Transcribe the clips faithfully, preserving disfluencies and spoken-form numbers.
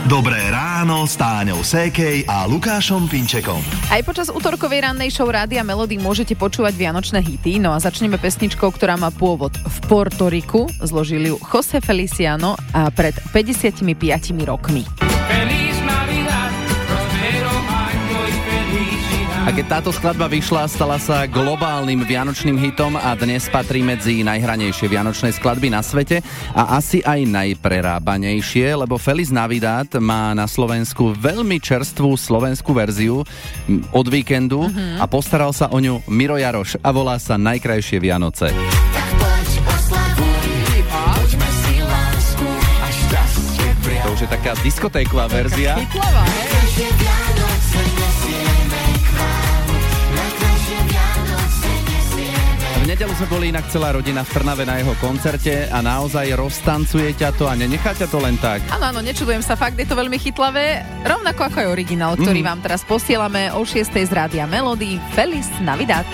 Dobré ráno s Táňou Sékej a Lukášom Pinčekom. Aj počas utorkovej rannej show Rádia Melody môžete počúvať vianočné hity. No a začneme pesničkou, ktorá má pôvod v Portoriku. Zložili ju José Feliciano a pred päťdesiatpäť rokmi. A keď táto skladba vyšla, stala sa globálnym vianočným hitom a dnes patrí medzi najhranejšie vianočné skladby na svete a asi aj najprerábanejšie, lebo Feliz Navidad má na Slovensku veľmi čerstvú slovenskú verziu od víkendu uh-huh. a postaral sa o ňu Miro Jaroš a volá sa Najkrajšie Vianoce. To už je taká diskotéková verzia. Chytlavá, hej? V nedelu sme boli inak celá rodina v Trnave na jeho koncerte a naozaj roztancuje ťa to a nenechá ťa to len tak. Áno, áno, nečudujem sa, fakt je to veľmi chytlavé, rovnako ako aj originál, ktorý mm. vám teraz posielame o šiestej z Rádia Melody. Feliz Navidad.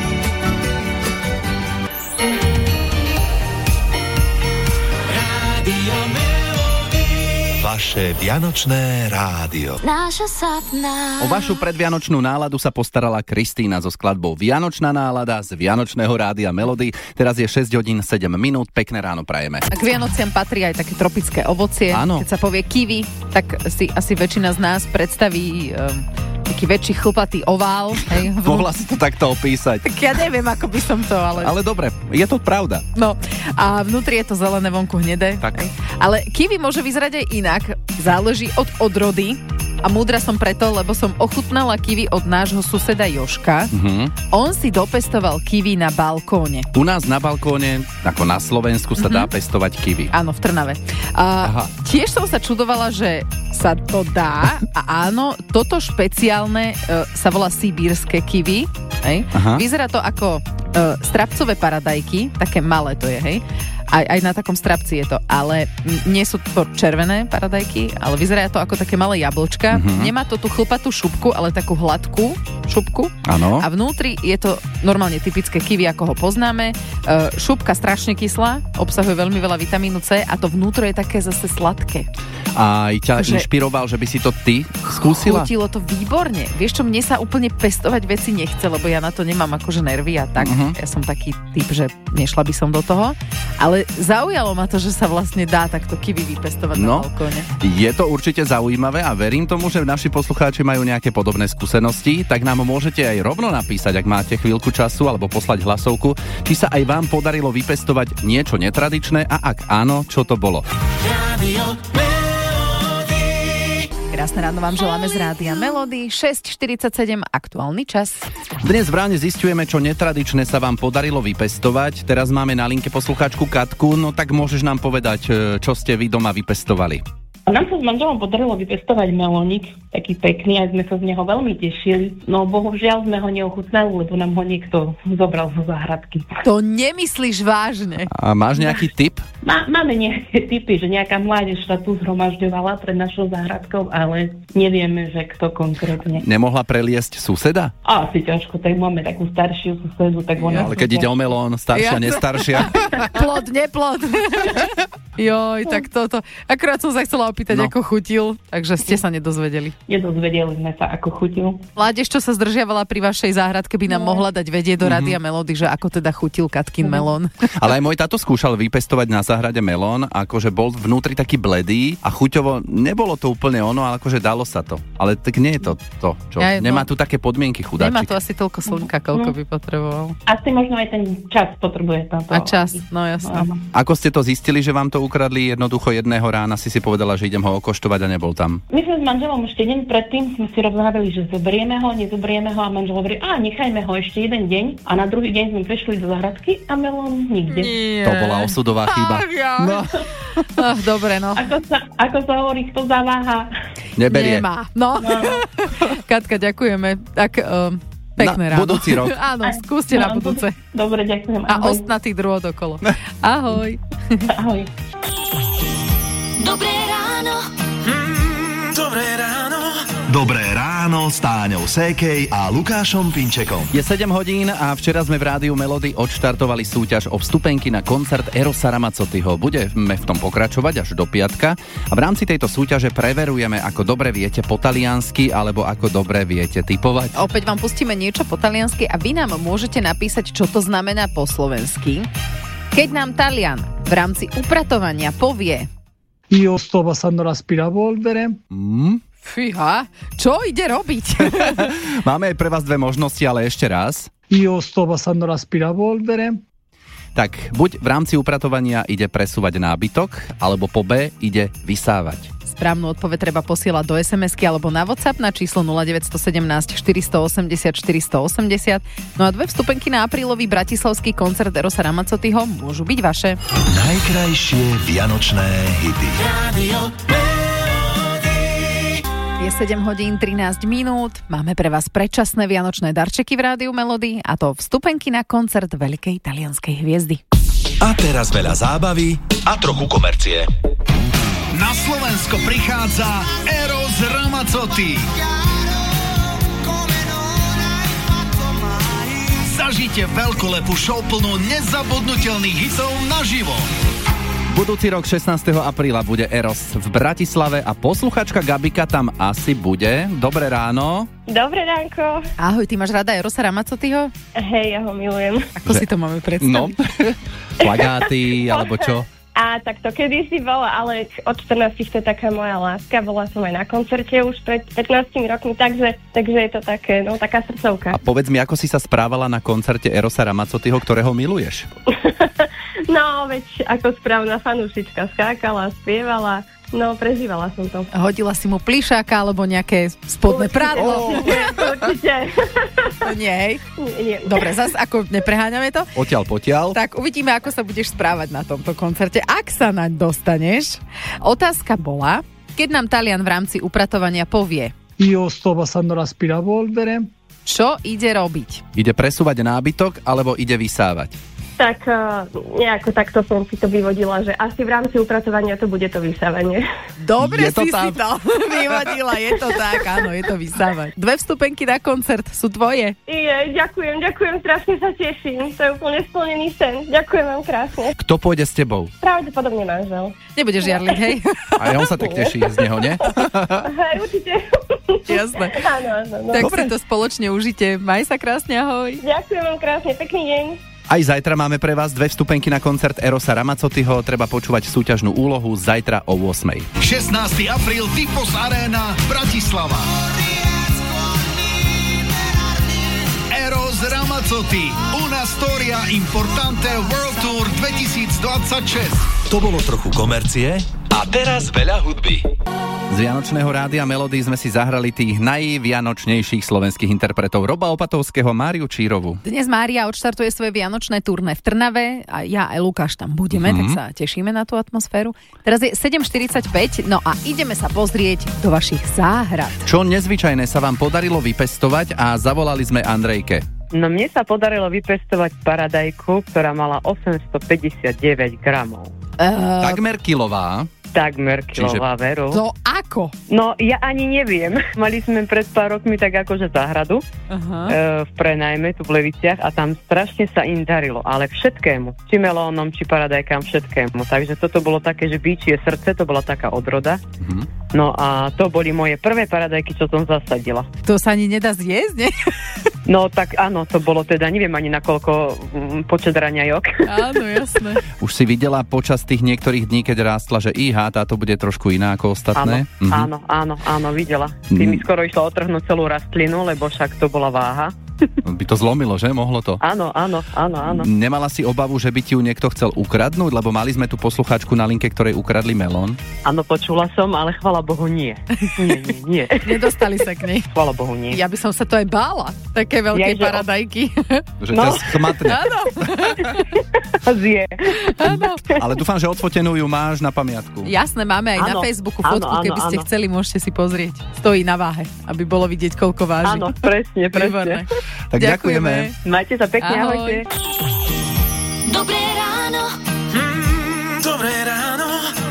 Vaše vianočné rádio. O vašu predvianočnú náladu sa postarala Kristína so skladbou Vianočná nálada z Vianočného Rádia Melody. Teraz je šesť hodín sedem minút, pekné ráno prajeme. A k Vianociam patrí aj také tropické ovocie. Áno. Keď sa povie kiwi, tak si asi väčšina z nás predstaví um, taký väčší chlpatý ovál. Hej, v... Mohla si to takto opísať. Tak ja neviem, ako by som to, ale... Ale dobre, je to pravda. No, a vnútri je to zelené, vonku hnedé. Tak. Hej. Ale kiwi môže vyzerať aj inak. Záleží od odrody. A múdra som preto, lebo som ochutnala kiwi od nášho suseda Joška. Uh-huh. On si dopestoval kiwi na balkóne. U nás na balkóne, ako na Slovensku, sa uh-huh. dá pestovať kiwi. Áno, v Trnave. A tiež som sa čudovala, že sa to dá. A áno, toto špeciálne uh, sa volá sibírske kiwi. Hej. Vyzerá to ako uh, strapcové paradajky. Také malé to je, hej. Aj, aj na takom strapci je to, ale nie sú to červené paradajky, ale vyzerá to ako také malé jablčka. Mm-hmm. Nemá to tú chlpatú šupku, ale takú hladkú šupku. Áno. A vnútri je to normálne typické kiwi, ako ho poznáme. E, šupka strašne kyslá, obsahuje veľmi veľa vitamínu C a to vnútro je také zase sladké. A ťa že... inšpiroval, že by si to ty skúsila? Chutilo to výborne. Vieš čo, mne sa úplne pestovať veci nechce, lebo ja na to nemám akože nervy a tak. Uh-huh. Ja som taký typ, že nešla by som do toho. Ale zaujalo ma to, že sa vlastne dá takto kiwi vypestovať no, na balkóne. Je to určite zaujímavé a verím tomu, že naši poslucháči majú nejaké podobné skúsenosti, tak nám môžete aj rovno napísať, ak máte chvíľku času, alebo poslať hlasovku, či sa aj vám podarilo vypestovať niečo netradičné a ak áno, čo to bolo. Krásne ráno vám želáme z Rádia Melody. šesť štyridsaťsedem, aktuálny čas. Dnes v ráne zisťujeme, čo netradičné sa vám podarilo vypestovať. Teraz máme na linke poslucháčku Katku, no tak môžeš nám povedať, čo ste vy doma vypestovali. Nám sa s manželom podarilo vypestovať melónik, taký pekný, aj sme sa z neho veľmi tešili. No bohužiaľ sme ho neochutnali, lebo nám ho niekto zobral zo záhradky. To nemyslíš vážne? A máš nejaký tip? Má, máme nejaké tipy, že nejaká mládež sa tu zhromažďovala pred našou záhradkou, ale nevieme, že kto konkrétne. Nemohla preliesť suseda? A, asi ťažko, tak máme takú staršiu susedu, tak ona... Ja, ale keď ide o melón, staršia, ja nestaršia. Plod, neplod. Joj, tak toto. Akurát som sa chcela opýtať, no. ako chutil, takže ste sa nedozvedeli. Nedozvedeli sme sa, ako chutil. Mládež, čo sa zdržiavala pri vašej záhradke, by nám no. mohla dať vedieť do Rádia mm-hmm. Melody, že ako teda chutil Katkin mm-hmm. melón. Ale aj môj táto skúšal vypestovať na záhrade melón, akože bol vnútri taký bledý a chuťovo nebolo to úplne ono, ale akože dalo sa to. Ale tak nie je to to, čo ja, no. nemá tu také podmienky, chudáčik. Nemá tu asi toľko slnka, koľko no. by potreboval. Asi možno aj ten čas potrebuje táto. A čas, no jasne. No. Ako ste to zistili, že vám to ukradli? Jednoducho jedného rána si si povedala, že idem ho okoštovať a nebol tam. My sme s manželom ešte deň predtým sme si rozhádali, že zoberieme ho, nezoberieme ho a manžel hovorí, a nechajme ho ešte jeden deň a na druhý deň sme prešli do záhradky a melón nikde. Nie. To bola osudová chyba. Ach, ja. No. Ach, dobre, no. Ako sa, ako sa hovorí, kto zaváha. Neberie. Nemá. No. no. Katka, ďakujeme. Tak... Um... Pekné ráno. Budúci rok. Áno, skúste no, na budúce. Dobre, ďakujem. A ostnatý druhý okolo. Ahoj. Ahoj. Dobré ráno. Mm, dobré ráno. Dobré ráno s Táňou Sékej a Lukášom Pinčekom. Je sedem hodín a včera sme v rádiu Melody odštartovali súťaž o vstupenky na koncert Erosa Ramazzotiho. Budeme v tom pokračovať až do piatka a v rámci tejto súťaže preverujeme, ako dobre viete po taliansky alebo ako dobre viete tipovať. Opäť vám pustíme niečo po taliansky a vy nám môžete napísať, čo to znamená po slovensky. Keď nám Talian v rámci upratovania povie Io sto passando l'aspirapolvere. Mm? Fíha, čo ide robiť? Máme aj pre vás dve možnosti, ale ešte raz. Io sto passando l'aspirapolvere. Tak, buď v rámci upratovania ide presúvať nábytok, alebo po B ide vysávať. Správnu odpoveď treba posielať do es em esky alebo na WhatsApp na číslo nula deväť jedna sedem štyri osem osem štyri osem osem. No a dve vstupenky na aprílový bratislavský koncert Erosa Ramazzotiho môžu byť vaše. Najkrajšie vianočné hity. Je sedem hodín trinásť minút. Máme pre vás predčasné vianočné darčeky v rádiu Melody a to vstupenky na koncert veľkej talianskej hviezdy. A teraz veľa zábavy a trochu komercie. Na Slovensko prichádza Eros Ramazzotti. Zažite veľkolepú show plnú nezabudnutelných hitov naživo. Budúci rok šestnásteho apríla bude Eros v Bratislave a posluchačka Gabika tam asi bude. Dobré ráno. Dobré ránko. Ahoj, ty máš rada Erosa Ramazzotiho? Hej, ja ho milujem. Ako že... si to máme predstaviť? No, plagáty alebo čo? A tak to kedysi bolo, ale od štrnástich to je taká moja láska. Bola som aj na koncerte už pred pätnástimi rokmi, takže, takže je to také, no, taká srdcovka. A povedz mi, ako si sa správala na koncerte Erosa Ramazzotiho, ktorého miluješ? No, veď ako správna fanúšička skákala, spievala, no, prežívala som to. Hodila si mu plišáka alebo nejaké spodné prádlo? Určite. Nie, hej? Nie, nie. Dobre, zas ako nepreháňame to? Odtiaľ potiaľ. Tak uvidíme, ako sa budeš správať na tomto koncerte. Ak sa naň dostaneš. Otázka bola, keď nám Talian v rámci upratovania povie Io sto passando l'aspirapolvere. Čo ide robiť? Ide presúvať nábytok alebo ide vysávať? Tak uh, nejako takto som si to vyvodila, že asi v rámci upratovania to bude to vysávanie. Dobre to si tam. si to vyvodila, je to tak, áno, je to vysávať. Dve vstupenky na koncert sú tvoje. Je, ďakujem, ďakujem, strašne sa teším. To je úplne splnený sen. Ďakujem vám krásne. Kto pôjde s tebou? Pravdepodobne manžel. Nebudeš žiarliť, hej? A on sa tak teší z neho, nie? Hej, určite. Jasné. Áno, áno. No. Tak si to spoločne užite. Maj sa krásne, ahoj. Ďakujem vám krásne, pekný deň. Aj zajtra máme pre vás dve vstupenky na koncert Erosa Ramazzotiho. Treba počúvať súťažnú úlohu zajtra o ôsmej. šestnásteho apríl Typos Arena Bratislava. Eros Ramazzotti, una storia importante World Tour dvetisícdvadsaťšesť. To bolo trochu komercie a teraz veľa hudby. Z Vianočného rádia Melody sme si zahrali tých najvianočnejších slovenských interpretov Roba Opatovského, Máriu Čírovu. Dnes Mária odštartuje svoje vianočné turné v Trnave a ja aj Lukáš tam budeme, mm-hmm. tak sa tešíme na tú atmosféru. Teraz je sedem štyridsaťpäť, no a ideme sa pozrieť do vašich záhrad. Čo nezvyčajné sa vám podarilo vypestovať a zavolali sme Andrejke. No mne sa podarilo vypestovať paradajku, ktorá mala osemstopäťdesiatdeväť gramov. Uh, Takmer kilová. Takmer kilová, veru. To ako? No, ja ani neviem. Mali sme pred pár rokmi tak akože záhradu uh-huh. e, v prenajme tu v Leviciach a tam strašne sa im darilo, ale všetkému. Či melónom, či paradajkám, všetkému. Takže toto bolo také, že bíčie srdce, to bola taká odroda. Uh-huh. No a to boli moje prvé paradajky, čo som zasadila. To sa ani nedá zjesť, nie? No tak áno, to bolo teda, neviem ani na koľko m, počet raňajok. Áno, jasné. Už si videla počas tých niektorých dní, keď rástla, že íha, táto bude trošku iná ako ostatné? Áno, mhm. áno, áno, áno, videla. Ty mi skoro išlo otrhnúť celú rastlinu, lebo však to bola váha. By to zlomilo, že? Mohlo to? Áno, áno, áno, áno. Nemala si obavu, že by ti ju niekto chcel ukradnúť? Lebo mali sme tu poslucháčku na linke, ktorej ukradli melón. Áno, počula som, ale chvala Bohu nie. Nie, nie, nie. Nedostali sa k nej. Chvala Bohu nie. Ja by som sa to aj bála. Také veľké ja, paradajky. Že no. ťa schmatne. Áno. Zje. Áno. Ale dúfam, že odfotenú ju máš na pamiatku. Jasné, máme aj áno. na Facebooku fotku, áno, áno, keby ste áno. chceli, môžete si pozrieť. Stojí na váhe, aby bolo vidieť, koľko váži. Áno, presne, presne. Tak ďakujeme. ďakujeme. Majte sa pekne, ahoj. ahojte. Dobré ráno. Mm, dobré ráno.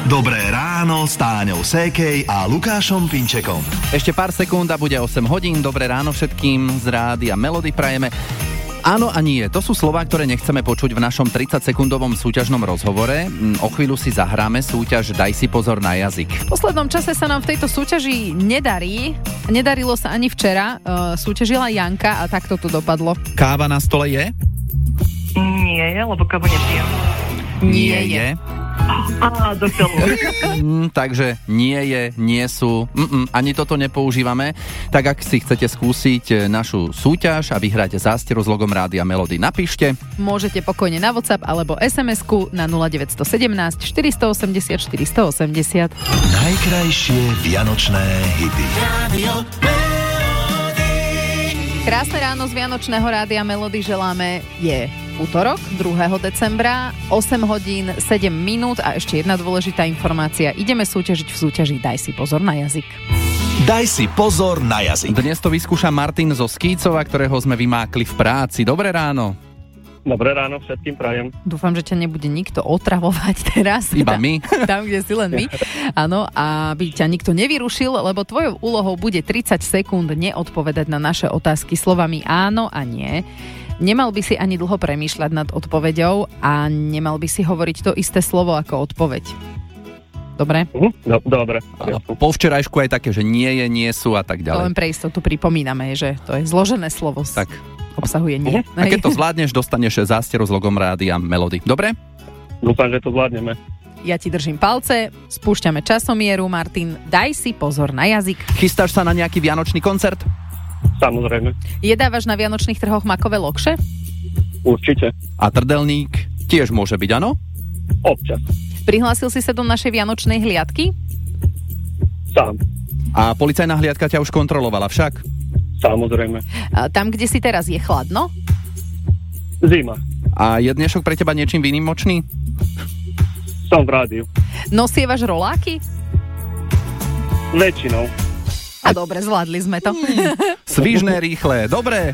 Dobré ráno s Táňou Sékej a Lukášom Pinčekom. Ešte pár sekúnd a bude osem hodín. Dobré ráno všetkým z Rádia Melody prajeme. Áno a nie, to sú slová, ktoré nechceme počuť v našom tridsaťsekundovom súťažnom rozhovore. O chvíľu si zahráme súťaž Daj si pozor na jazyk. V poslednom čase sa nám v tejto súťaži nedarí. Nedarilo sa ani včera. Uh, súťažila Janka a takto to dopadlo. Káva na stole je? Nie je, lebo kávu nepijem. Nie je. Á, do mm, takže nie je, nie sú, Mm-mm, ani toto nepoužívame. Tak ak si chcete skúsiť našu súťaž a vyhrať zásteru s logom Rádia Melody, napíšte. Môžete pokojne na WhatsApp alebo es em esku na nula deväť jedna sedem štyri osem osem štyri osem osem. Najkrajšie vianočné hity. Krásne ráno z Vianočného Rádia Melody želáme. Je útorok, druhého decembra, osem hodín, sedem minút a ešte jedna dôležitá informácia. Ideme súťažiť v súťaži Daj si pozor na jazyk. Daj si pozor na jazyk. Dnes to vyskúša Martin zo Skýcova, ktorého sme vymákli v práci. Dobré ráno. Dobré ráno všetkým prajem. Dúfam, že ťa nebude nikto otravovať teraz. Iba my. Tam, kde si len my. Áno, aby ťa nikto nevyrušil, lebo tvojou úlohou bude tridsať sekúnd neodpovedať na naše otázky slovami áno a nie. Nemal by si ani dlho premýšľať nad odpoveďou a nemal by si hovoriť to isté slovo ako odpoveď. Dobre? Uh, no, dobre. Po včerajšku aj také, že nie je, nie sú a tak ďalej. To len pre istotu pripomíname, že to je zložené slovo. Tak. Obsahuje nie. Uh-huh. A keď to zvládneš, dostaneš zásteru s logom Rádia Melody. Dobre? Dúfam, že to zvládneme. Ja ti držím palce, spúšťame časomieru. Martin, daj si pozor na jazyk. Chystáš sa na nejaký vianočný koncert? Samozrejme. Jedávaš na vianočných trhoch makové lokše? Určite. A trdelník tiež môže byť, áno? Občas. Prihlásil si sa do našej vianočnej hliadky? Sám. A policajná hliadka ťa už kontrolovala však? Samozrejme. A tam, kde si teraz, je chladno? Zima. A je dnešok pre teba niečím výnimočný? Som v rádiu. Nosievaš roláky? Väčšinou. A dobre, zvládli sme to. Svižné, rýchle, dobre.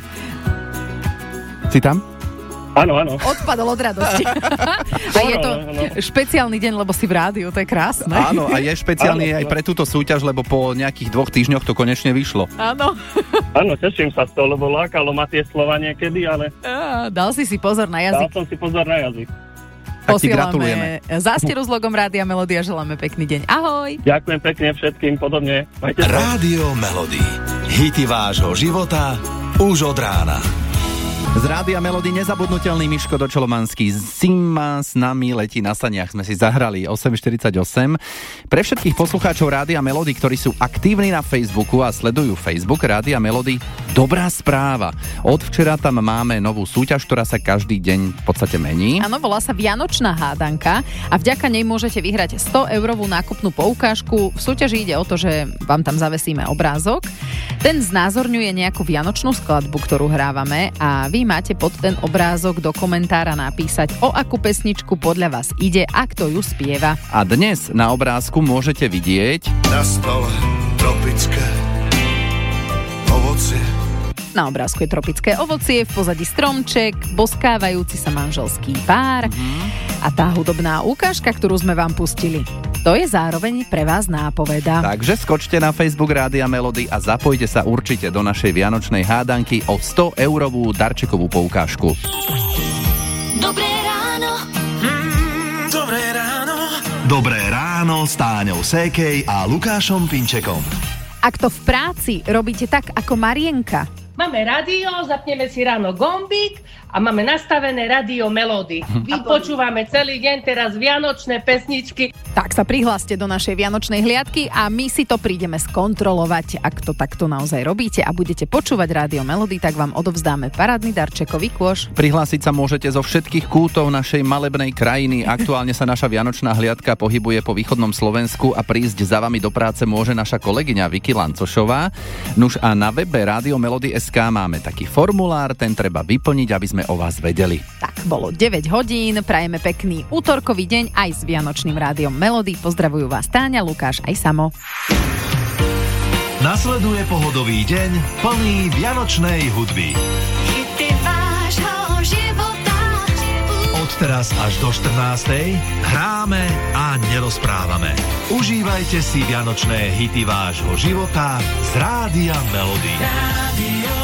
Si tam? Áno, áno. Odpadol od radosti. A je to špeciálny deň, lebo si v rádiu, to je krásne. Áno, a je špeciálny aj pre túto súťaž, lebo po nejakých dvoch týždňoch to konečne vyšlo. Áno. Áno, teším sa z toho, lebo lákalo ma tie slova niekedy, ale... Á, dal si si pozor na jazyk. Dal som si pozor na jazyk. Tak ti gratulujeme. Zásteru s logom Rádia Melody a želáme pekný deň. Ahoj. Ďakujem pekne všetkým, podobne. Majte sa. Rádio Melody. Hity vášho života už od rána. Z Rádia Melody nezabudnutelný Miško Dočolomanský. Zima s nami letí na saniach. Sme si zahrali osem štyridsaťosem. Pre všetkých poslucháčov Rádia Melody, ktorí sú aktívni na Facebooku a sledujú Facebook Rádia Melody, dobrá správa. Od včera tam máme novú súťaž, ktorá sa každý deň v podstate mení. Áno, volá sa Vianočná hádanka a vďaka nej môžete vyhrať sto eurovú nákupnú poukážku. V súťaži ide o to, že vám tam zavesíme obrázok. Ten znázorňuje nejakú vianočnú skladbu, ktorú hrávame a vy máte pod ten obrázok do komentára napísať, o akú pesničku podľa vás ide a kto ju spieva. A dnes na obrázku môžete vidieť na stole tropické ovocie. Na obrázku je tropické ovocie, v pozadí stromček, boskávajúci sa manželský pár mm. a tá hudobná ukážka, ktorú sme vám pustili. To je zároveň pre vás nápoveda. Takže skočte na Facebook Rádia Melody a zapojte sa určite do našej vianočnej hádanky o sto eurovú darčekovú poukážku. Dobré ráno. Mm, dobré ráno. Dobré ráno s Táňou Sékej a Lukášom Pinčekom. Ak to v práci robíte tak ako Marienka, máme rádio, zapneme si ráno gombík a máme nastavené rádio Melody. A počúvame celý deň teraz vianočné pesničky. Tak sa prihláste do našej vianočnej hliadky a my si to prídeme skontrolovať. Ak to takto naozaj robíte a budete počúvať rádio Melody, tak vám odovzdáme parádny darčekový kôš. Prihlásiť sa môžete zo všetkých kútov našej malebnej krajiny. Aktuálne sa naša vianočná hliadka pohybuje po východnom Slovensku a prísť za vami do práce môže naša kolegyňa Vicky Lancošová. Nuž a na webe Rádio Melody bodka es ká máme taký formulár, ten treba vyplniť, aby sme o vás vedeli. Tak, bolo deväť hodín, prajeme pekný útorkový deň aj s vianočným rádiom Melody. Pozdravujú vás Táňa, Lukáš aj Samo. Nasleduje pohodový deň plný vianočnej hudby. Hity vášho života. Od Odteraz až do štrnástej hráme a nerozprávame. Užívajte si vianočné hity vášho života z Rádia Melody. Radio